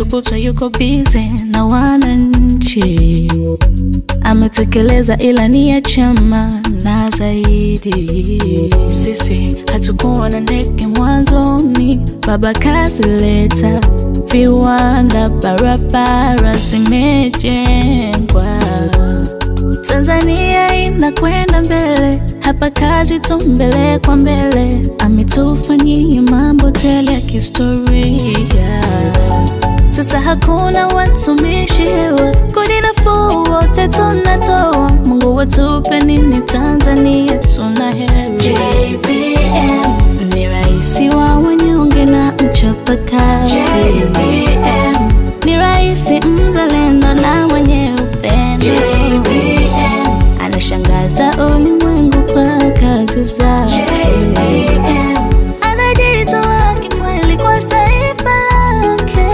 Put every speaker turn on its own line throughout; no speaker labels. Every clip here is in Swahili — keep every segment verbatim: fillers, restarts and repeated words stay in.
kesho kutwa yuko busy na wananchi. Ametekeleza ilani ya chama na zaidi. Sisi hatukuwa na ndege mwanzoni, baba kazileta. Viwanda, barabara zimejengwa. Tanzania inakwenda mbele, hapa kazi tu mbele kwa mbele. Ametufanyia mambo tele ya kihistoria. Sasa hakuna watumishi hewa, kodi nafuu wote tunatoa. Mungu watupe nini Tanzania tuna heri. J P M ni raisi wa wanyonge na mchapa kazi. J P M ni raisi mzalendo na mwenye upendo. J P M anashangaza ulimwengu kwa kazi zake. J P M anajitoa kikweli kwa taifa lake.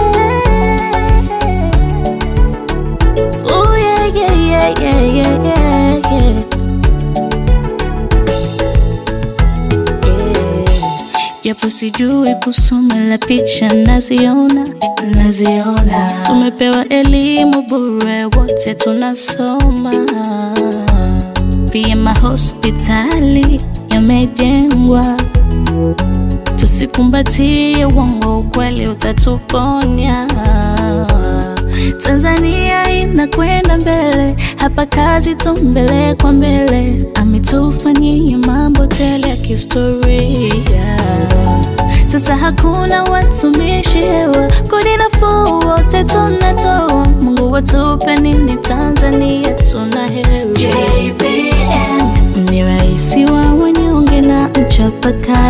Oh yeah yeah yeah yeah yeah yeah yeah. Japo sijui kusoma la picha naziona, naziona. Tumepewa elimu bure wote tunasoma. Pia mahospitali yamejengwa. Tusikumbatie uongo, ukweli utatuponya. Tanzania inakwenda mbele, hapa kazi tu mbele kwa mbele. Ametufanyia mambo tele ya kihistoria. Sasa hakuna watumishi hewa, kodi nafuu wote tunatoa. Mungu watupe nini Tanzania tuna heri. J P M ni raisi wa wanyonge na mchapa kazi.